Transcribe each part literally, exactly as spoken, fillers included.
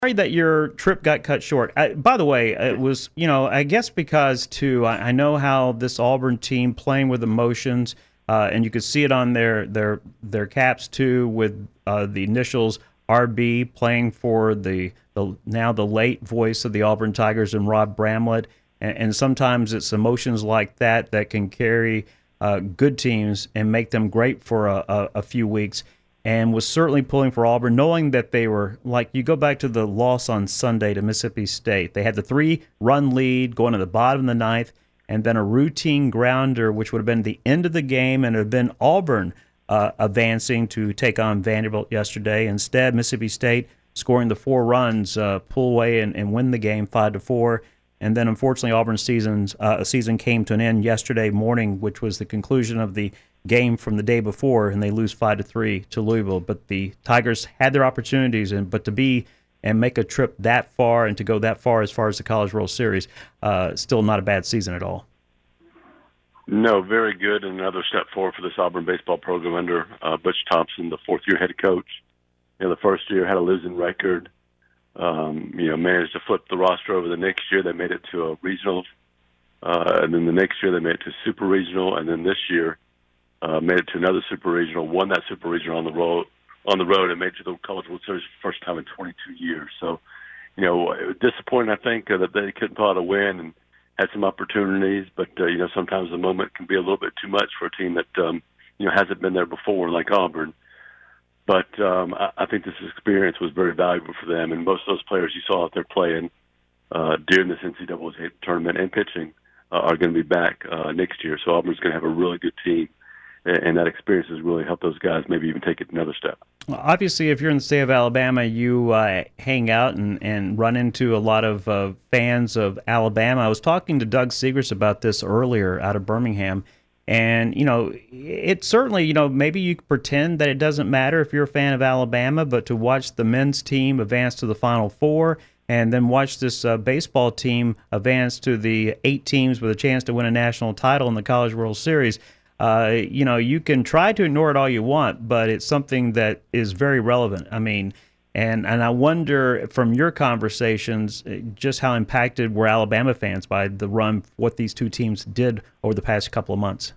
Sorry that your trip got cut short. I, by the way, it was, you know, I guess because, too, I, I know how this Auburn team playing with emotions, uh, and you could see it on their their their caps, too, with uh, the initials R B playing for the, the now the late voice of the Auburn Tigers and Rob Bramlett. And, and sometimes it's emotions like that that can carry uh, good teams and make them great for a, a, a few weeks. And was certainly pulling for Auburn, knowing that they were, like, you go back to the loss on Sunday to Mississippi State. They had the three-run lead going to the bottom of the ninth, and then a routine grounder, which would have been the end of the game, and it would have been Auburn uh, advancing to take on Vanderbilt yesterday. Instead, Mississippi State scoring the four runs, uh, pull away and, and win the game five to four. And then, unfortunately, Auburn's season's, uh, season came to an end yesterday morning, which was the conclusion of the game from the day before, and they lose five to three to Louisville. But the Tigers had their opportunities, and but to be and make a trip that far and to go that far as far as the College World Series, uh, still not a bad season at all. No, very good, and another step forward for this Auburn baseball program under uh, Butch Thompson, the fourth-year head coach. You know, the first year had a losing record. Um, you know, managed to flip the roster over the next year. They made it to a regional, uh, and then the next year they made it to super regional, and then this year uh, made it to another super regional. Won that super regional on the road, on the road, and made it to the College World Series for the first time in twenty-two years. So, you know, it was disappointing, I think, uh, that they couldn't pull out a win and had some opportunities, but uh, you know, sometimes the moment can be a little bit too much for a team that um, you know hasn't been there before, like Auburn. But um, I, I think this experience was very valuable for them, and most of those players you saw out there playing uh, during this N C double A tournament and pitching uh, are going to be back uh, next year. So Auburn's going to have a really good team, and, and that experience has really helped those guys maybe even take it another step. Well, obviously, if you're in the state of Alabama, you uh, hang out and, and run into a lot of uh, fans of Alabama. I was talking to Doug Segrist about this earlier out of Birmingham. And, you know, it certainly, you know, maybe you pretend that it doesn't matter if you're a fan of Alabama, but to watch the men's team advance to the Final Four and then watch this uh, baseball team advance to the eight teams with a chance to win a national title in the College World Series, uh, you know, you can try to ignore it all you want, but it's something that is very relevant. I mean, and, and I wonder from your conversations just how impacted were Alabama fans by the run, what these two teams did over the past couple of months.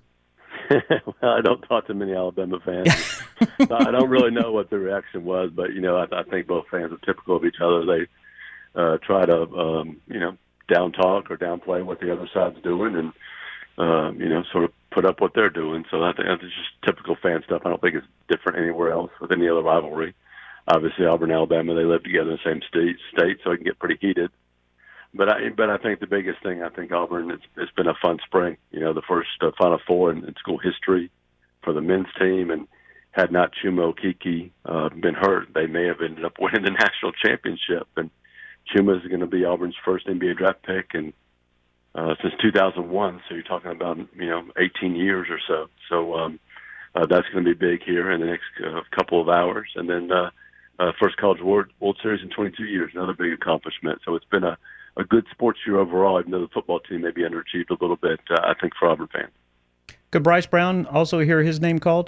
Well, I don't talk to many Alabama fans. So I don't really know what the reaction was, but, you know, I, I think both fans are typical of each other. They uh, try to, um, you know, down talk or downplay what the other side's doing and, uh, you know, sort of put up what they're doing. So I think that's just typical fan stuff. I don't think it's different anywhere else with any other rivalry. Obviously, Auburn and Alabama, they live together in the same state, state so it can get pretty heated. But I, but I think the biggest thing, I think Auburn, it's, it's been a fun spring. You know, the first uh, Final Four in, in school history for the men's team, and had not Chuma Okeke uh, been hurt, they may have ended up winning the national championship. And Chuma is going to be Auburn's first N B A draft pick, and uh, since two thousand one. So you're talking about you know eighteen years or so. So um, uh, that's going to be big here in the next uh, couple of hours, and then uh, uh, first College World, World Series in twenty-two years, another big accomplishment. So it's been a a good sports year overall, even though the football team maybe underachieved a little bit, uh, I think, for Auburn fans. Could Bryce Brown also hear his name called?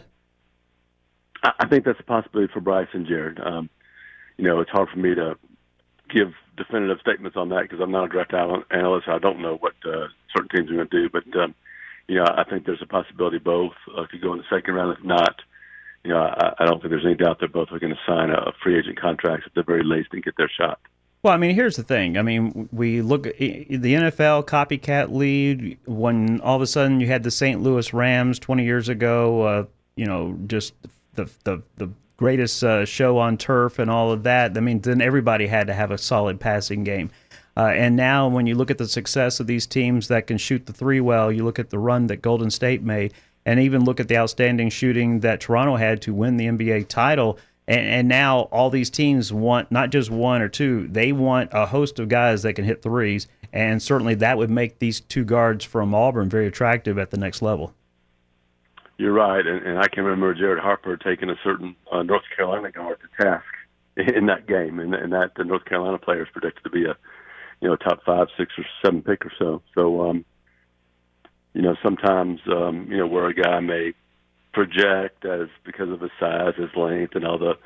I, I think that's a possibility for Bryce and Jared. Um, you know, it's hard for me to give definitive statements on that because I'm not a draft analyst. I don't know what uh, certain teams are going to do. But, um, you know, I think there's a possibility both uh, could go in the second round. If not, you know, I, I don't think there's any doubt that both are going to sign a, a free agent contract at the very least and get their shot. Well, I mean, here's the thing. I mean, we look at the N F L copycat lead when all of a sudden you had the Saint Louis Rams twenty years ago, uh, you know, just the the, the greatest uh, show on turf and all of that. I mean, then everybody had to have a solid passing game. Uh, and now when you look at the success of these teams that can shoot the three well, you look at the run that Golden State made, and even look at the outstanding shooting that Toronto had to win the N B A title. And, and now all these teams want not just one or two, they want a host of guys that can hit threes, and certainly that would make these two guards from Auburn very attractive at the next level. You're right, and, and I can remember Jared Harper taking a certain uh, North Carolina guard to task in that game, and, and that the North Carolina player is predicted to be a you know top five, six, or seven pick or so. So, um, you know, sometimes um, you know where a guy may project as because of his size, his length, and all the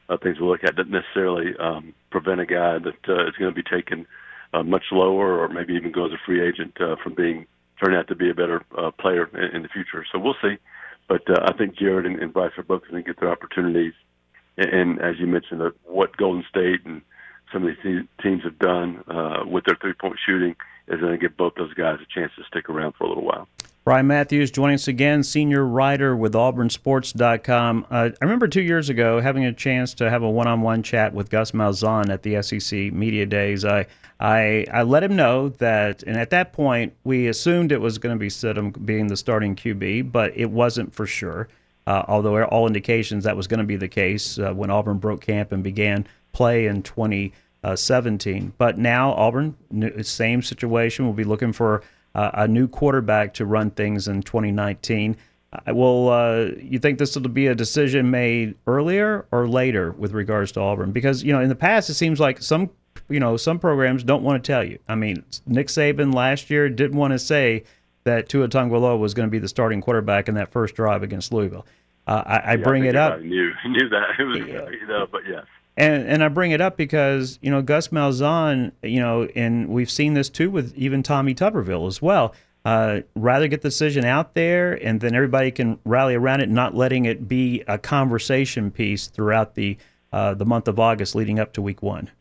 uh, things we look at doesn't necessarily um, prevent a guy that uh, is going to be taken uh, much lower, or maybe even go as a free agent uh, from being turning out to be a better uh, player in, in the future. So we'll see. But uh, I think Jared and, and Bryce are both going to get their opportunities. And, and as you mentioned, uh, what Golden State and some of these teams have done uh, with their three-point shooting is going to give both those guys a chance to stick around for a little while. Brian Matthews joining us again, senior writer with Auburn Sports dot com. Uh, I remember two years ago having a chance to have a one-on-one chat with Gus Malzahn at the S E C Media Days. I I, I let him know that, and at that point, we assumed it was going to be Stidham being the starting Q B, but it wasn't for sure, uh, although all indications that was going to be the case uh, when Auburn broke camp and began play in twenty seventeen. But now Auburn, same situation, will be looking for uh, a new quarterback to run things in twenty nineteen. Uh, well, uh, you think this will be a decision made earlier or later with regards to Auburn? Because, you know, in the past, it seems like some you know, some programs don't want to tell you. I mean, Nick Saban last year didn't want to say that Tua Tagovailoa was going to be the starting quarterback in that first drive against Louisville. Uh, I, I yeah, bring I it up. Knew knew that, it was, yeah. you know, but yes. And and I bring it up because, you know, Gus Malzahn, you know, and we've seen this too with even Tommy Tuberville as well. Uh, rather get the decision out there, and then everybody can rally around it, not letting it be a conversation piece throughout the uh, the month of August leading up to week one.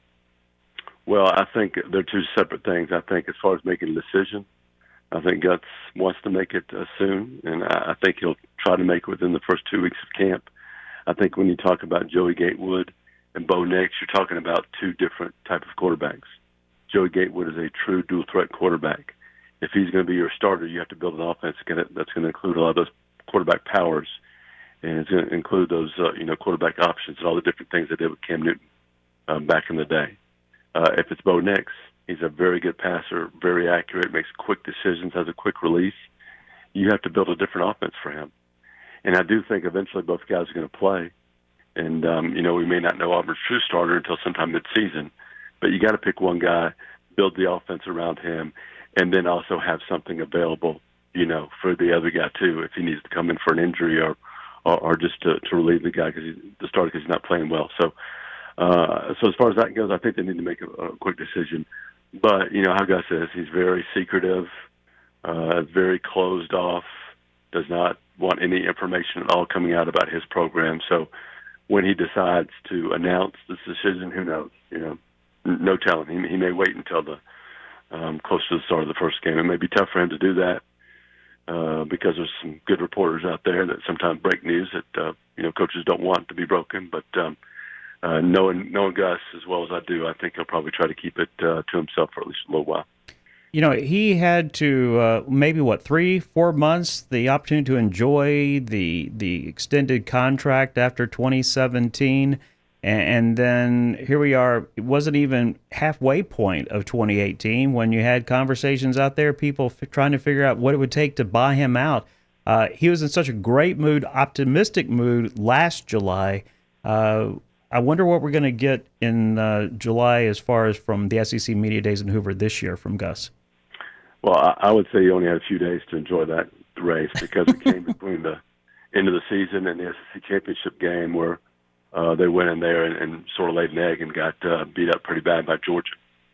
Well, I think they're two separate things. I think as far as making a decision, I think Gus wants to make it uh, soon, and I, I think he'll try to make it within the first two weeks of camp. I think when you talk about Joey Gatewood and Bo Nix, you're talking about two different type of quarterbacks. Joey Gatewood is a true dual-threat quarterback. If he's going to be your starter, you have to build an offense that's going to include a lot of those quarterback powers, and it's going to include those uh, you know quarterback options and all the different things they did with Cam Newton um, back in the day. Uh, if it's Bo Nix, he's a very good passer, very accurate, makes quick decisions, has a quick release. You have to build a different offense for him. And I do think eventually both guys are going to play. And, um, you know, we may not know Auburn's true starter until sometime mid-season. But you got to pick one guy, build the offense around him, and then also have something available, you know, for the other guy too, if he needs to come in for an injury or or, or just to, to relieve the guy because he's the starter because he's not playing well. So, uh, so as far as that goes, I think they need to make a, a quick decision. But you know how Gus is; he's very secretive, uh, very closed off, does not want any information at all coming out about his program. So, when he decides to announce this decision, who knows? You know, no telling. He, he may wait until the um, close to the start of the first game. It may be tough for him to do that uh, because there's some good reporters out there that sometimes break news that uh, you know coaches don't want to be broken. But um, uh, knowing knowing Gus as well as I do, I think he'll probably try to keep it uh, to himself for at least a little while. You know, he had to uh, maybe what three, four months the opportunity to enjoy the the extended contract after twenty seventeen, and, and then here we are. It wasn't even halfway point of twenty eighteen when you had conversations out there, people f- trying to figure out what it would take to buy him out. Uh, he was in such a great mood, optimistic mood last July. Uh, I wonder what we're going to get in uh, July as far as from the S E C Media Days in Hoover this year from Gus. Well, I, I would say you only had a few days to enjoy that race because it came between the end of the season and the S E C championship game where uh, they went in there and, and sort of laid an egg and got uh, beat up pretty bad by Georgia.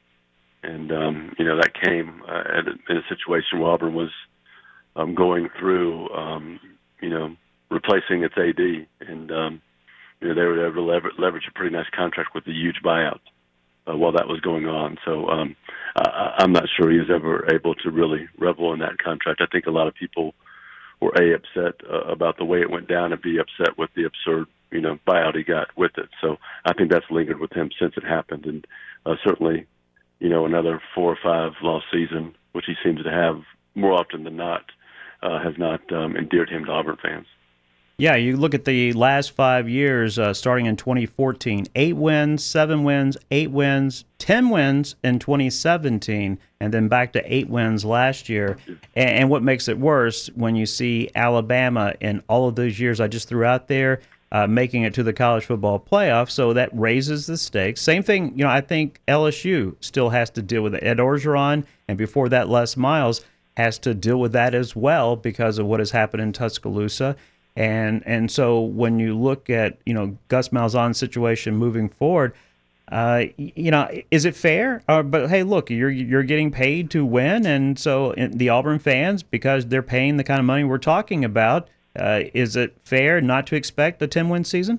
And, um, you know, that came uh, at a, in a situation where Auburn was um, going through, um, you know, replacing its A D. And, um, you know, they were able to lever- leverage a pretty nice contract with a huge buyout uh, while that was going on. So, um, I, I'm not sure he was ever able to really revel in that contract. I think a lot of people were A, upset uh, about the way it went down, and B, upset with the absurd, you know, buyout he got with it. So I think that's lingered with him since it happened. And uh, certainly, you know, another four or five loss season, which he seems to have more often than not, uh, has not um, endeared him to Auburn fans. Yeah, you look at the last five years, uh, starting in twenty fourteen, eight wins, seven wins, eight wins, ten wins in twenty seventeen, and then back to eight wins last year. And, and what makes it worse, when you see Alabama in all of those years I just threw out there, uh, making it to the college football playoff, so that raises the stakes. Same thing, you know, I think L S U still has to deal with it. Ed Orgeron, and before that, Les Miles, has to deal with that as well because of what has happened in Tuscaloosa. And and so when you look at, you know, Gus Malzahn's situation moving forward, uh, you know, is it fair? Uh, but hey, look, you're you're getting paid to win, and so the Auburn fans, because they're paying the kind of money we're talking about, uh, is it fair not to expect a ten-win season?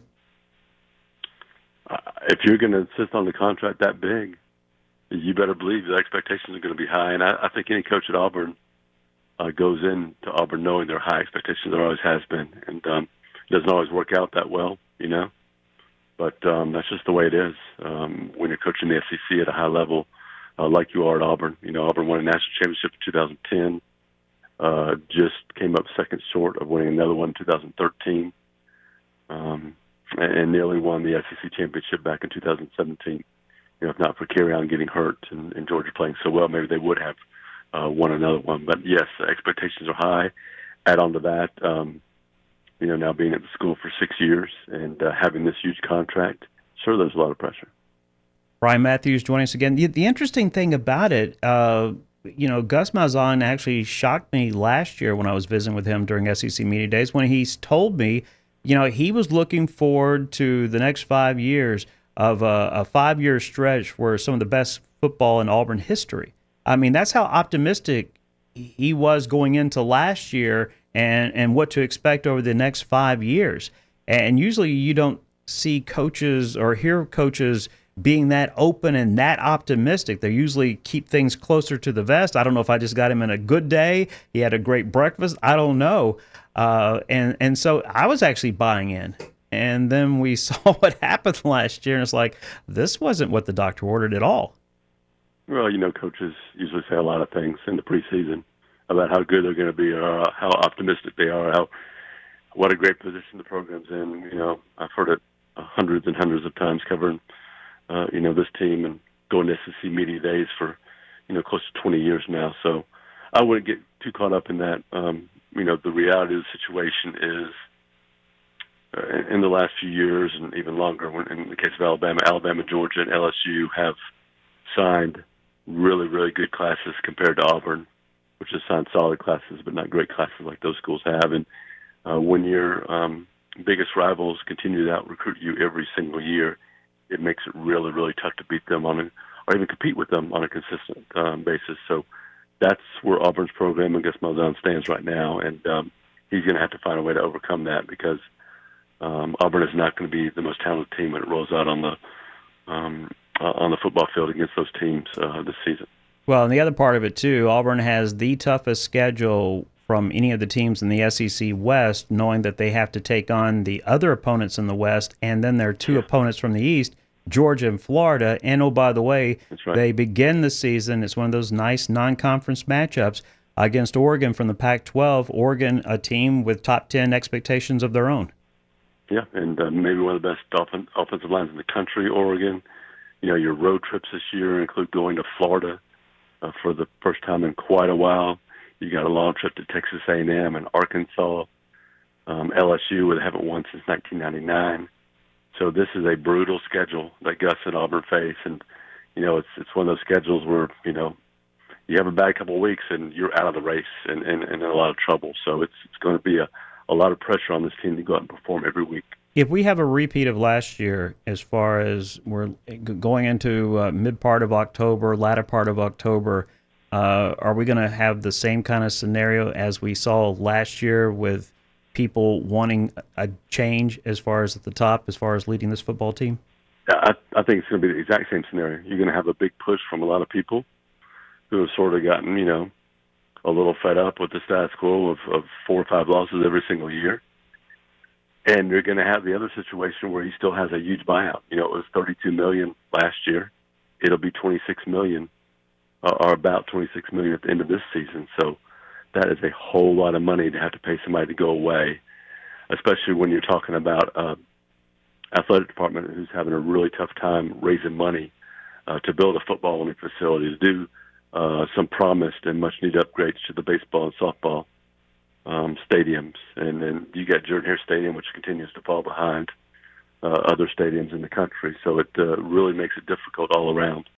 Uh, if you're going to insist on the contract that big, you better believe the expectations are going to be high. And I, I think any coach at Auburn uh, goes into Auburn knowing there are high expectations. There always has been, and um, it doesn't always work out that well, you know. But um, that's just the way it is um, when you're coaching the S E C at a high level, uh, like you are at Auburn. You know, Auburn won a national championship in two thousand ten, uh, just came up second short of winning another one in two thousand thirteen, um, and, and nearly won the S E C championship back in two thousand seventeen. You know, if not for Kerryon getting hurt and, and Georgia playing so well, maybe they would have uh, won another one. But yes, the expectations are high. Add on to that, um, you know, now being at the school for six years and uh, having this huge contract, sure, there's a lot of pressure. Brian Matthews joining us again. The, the interesting thing about it, uh, you know, Gus Malzahn actually shocked me last year when I was visiting with him during S E C Media Days when he told me, you know, he was looking forward to the next five years of a, a five-year stretch where some of the best football in Auburn history. I mean, that's how optimistic he was going into last year and, and what to expect over the next five years. And usually you don't see coaches or hear coaches being that open and that optimistic. They usually keep things closer to the vest. I don't know if I just got him in a good day. He had a great breakfast. I don't know. Uh, and, and so I was actually buying in. And then we saw what happened last year, and it's like, this wasn't what the doctor ordered at all. Well, you know, coaches usually say a lot of things in the preseason about how good they're going to be or how optimistic they are, how what a great position the program's in. You know, I've heard it hundreds and hundreds of times covering, uh, you know, this team and going to S E C Media Days for, you know, close to twenty years now. So I wouldn't get too caught up in that. Um, you know, the reality of the situation is, uh, in the last few years and even longer, when, in the case of Alabama, Alabama, Georgia, and L S U have signed really, really good classes compared to Auburn, which has signed solid classes, but not great classes like those schools have. And uh, when your um, biggest rivals continue to out-recruit you every single year, it makes it really, really tough to beat them on a, or even compete with them on a consistent um, basis. So that's where Auburn's program and Gus Malzahn stands right now, and um, he's going to have to find a way to overcome that because um, Auburn is not going to be the most talented team when it rolls out on the um, uh, on the football field against those teams uh, this season. Well, and the other part of it, too, Auburn has the toughest schedule from any of the teams in the S E C West, knowing that they have to take on the other opponents in the West, and then their two yeah. opponents from the East, Georgia and Florida. And, oh, by the way, right. they begin the season, it's one of those nice non-conference matchups against Oregon from the Pac twelve. Oregon, a team with top ten expectations of their own. Yeah, and uh, maybe one of the best offen- offensive lines in the country, Oregon. You know, your road trips this year include going to Florida uh, for the first time in quite a while. You got a long trip to Texas A and M and Arkansas, um, L S U, where they haven't won since nineteen ninety-nine. So this is a brutal schedule that Gus and Auburn face, and you know, it's it's one of those schedules where you know you have a bad couple of weeks and you're out of the race and, and, and in a lot of trouble. So it's it's going to be a, a lot of pressure on this team to go out and perform every week. If we have a repeat of last year, as far as we're going into uh, mid part of October, latter part of October, uh, are we going to have the same kind of scenario as we saw last year with people wanting a change as far as at the top, as far as leading this football team? I, I think it's going to be the exact same scenario. You're going to have a big push from a lot of people who have sort of gotten, you know, a little fed up with the status quo of, of four or five losses every single year. And you're going to have the other situation where he still has a huge buyout. You know, it was thirty-two million dollars last year. It'll be twenty-six million dollars, uh, or about twenty-six million dollars at the end of this season. So that is a whole lot of money to have to pay somebody to go away, especially when you're talking about uh, athletic department who's having a really tough time raising money uh, to build a footballing facility, to do uh, some promised and much-needed upgrades to the baseball and softball Um, stadiums, and then you got Jordan Hare Stadium, which continues to fall behind uh, other stadiums in the country. So it uh, really makes it difficult all around.